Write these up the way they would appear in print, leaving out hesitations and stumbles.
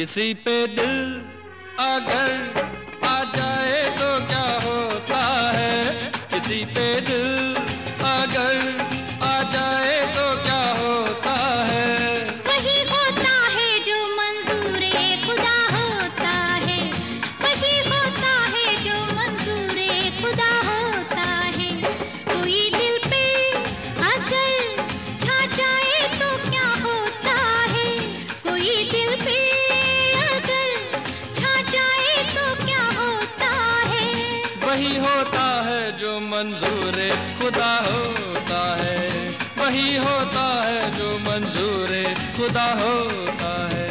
किसी पे दिल अगर आ जाए तो क्या होता है, किसी पे दिल अगर आ जाए तो क्या होता है। वही होता है जो मंजूरे खुदा होता है, वही होता है जो मंजूरे खुदा होता है। कोई दिल पे अगर छा जाए तो क्या होता है, कोई दिल पे अगर छा जाए तो क्या होता है। वही होता है जो मंजूरे खुदा होता है, वही होता है जो मंजूरे खुदा होता है।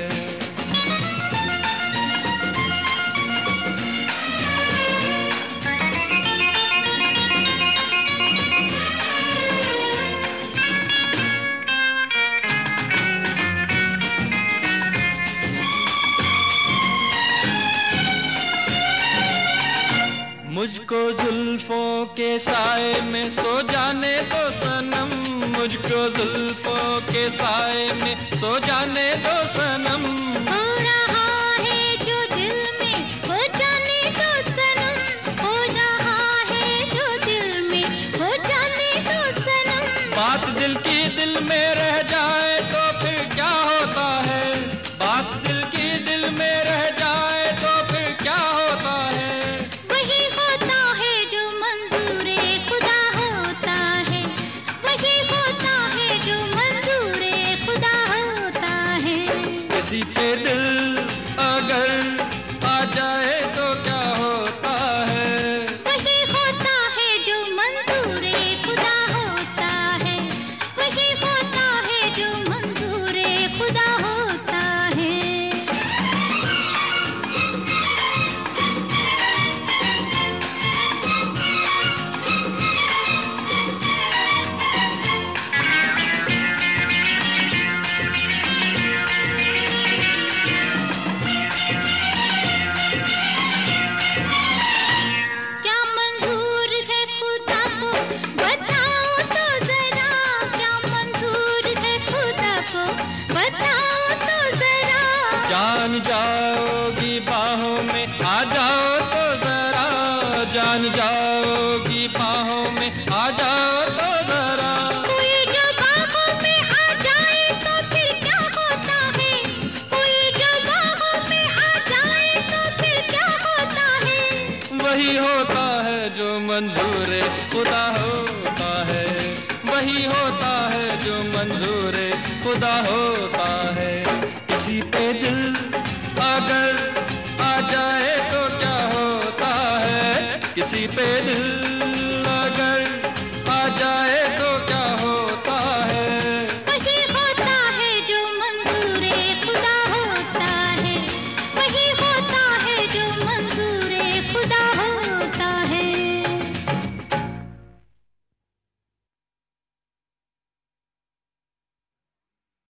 मुझको जुल्फों के साए में सो जाने दो सनम, मुझको जुल्फों के साए में सो जाने दो सनम। हो रहा है जो दिल में हो जाने दो सनम, हो रहा है जो दिल में हो जाने दो सनम। बात दिल की दिल में रह जाए तो फिर क्या होता है, बात दिल की दिल में रह जाए तो फिर क्या होता है। वही होता है जो मंजूरे खुदा होता है, वही होता है जो मंजूरे खुदा होता है। किसी पे दिल अगर आ जाए तो क्या होता है, वही होता है जो मंजूरे खुदा होता है, वही होता है जो मंजूरे खुदा होता है। क्या मंजूर है खुदा को बताओ तो जरा, क्या मंजूर है खुदा को बताओ तो जरा। जान जाओगी बाहों में आ जाओ तो जरा, जान जाओगी बाहों में आ जाओ तो जरा। कोई जो बाहों में आ जाए तो फिर क्या होता है, कोई जो बाहों में आ जाए तो फिर क्या होता है। वही होता है जो मंजूरे खुदा होता है, वही होता है जो मंजूरे खुदा होता है। किसी पे दिल अगर आ जाए तो क्या होता है, किसी पे